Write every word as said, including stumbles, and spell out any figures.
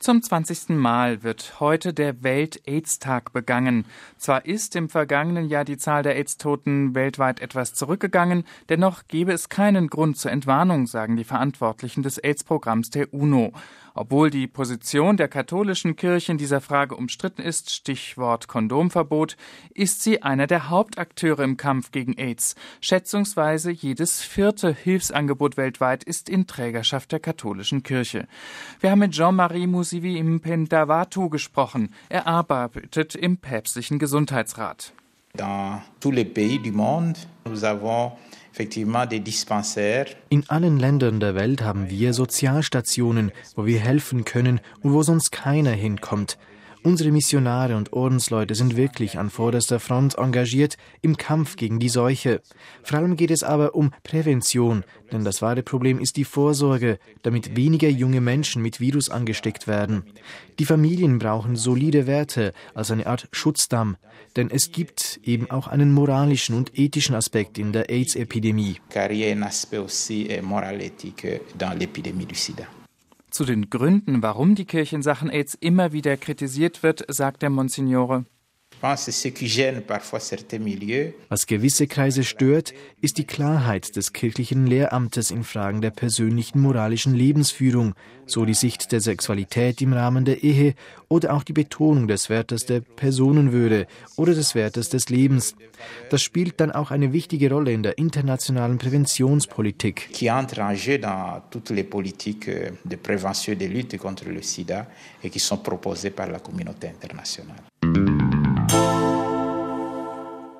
Zum zwanzigsten Mal wird heute der Welt-Aids-Tag begangen. Zwar ist im vergangenen Jahr die Zahl der AIDS-Toten weltweit etwas zurückgegangen, dennoch gebe es keinen Grund zur Entwarnung, sagen die Verantwortlichen des AIDS-Programms der UNO. Obwohl die Position der katholischen Kirche in dieser Frage umstritten ist, Stichwort Kondomverbot, ist sie einer der Hauptakteure im Kampf gegen AIDS. Schätzungsweise jedes vierte Hilfsangebot weltweit ist in Trägerschaft der katholischen Kirche. Wir haben mit Jean-Marie Mousivi Mpendawatu gesprochen. Er arbeitet im päpstlichen Gesundheitsrat. Dans tous les pays du monde, nous avons In allen Ländern der Welt haben wir Sozialstationen, wo wir helfen können und wo sonst keiner hinkommt. Unsere Missionare und Ordensleute sind wirklich an vorderster Front engagiert im Kampf gegen die Seuche. Vor allem geht es aber um Prävention, denn das wahre Problem ist die Vorsorge, damit weniger junge Menschen mit Virus angesteckt werden. Die Familien brauchen solide Werte als eine Art Schutzdamm, denn es gibt eben auch einen moralischen und ethischen Aspekt in der AIDS-Epidemie. Zu den Gründen, warum die Kirche in Sachen AIDS immer wieder kritisiert wird, sagt der Monsignore: Was gewisse Kreise stört, ist die Klarheit des kirchlichen Lehramtes in Fragen der persönlichen moralischen Lebensführung, so die Sicht der Sexualität im Rahmen der Ehe oder auch die Betonung des Wertes der Personenwürde oder des Wertes des Lebens. Das spielt dann auch eine wichtige Rolle in der internationalen Präventionspolitik. Qui entre en jeu dans toutes les politiques de prévention et de lutte contre le sida et qui sont proposées par la communauté internationale.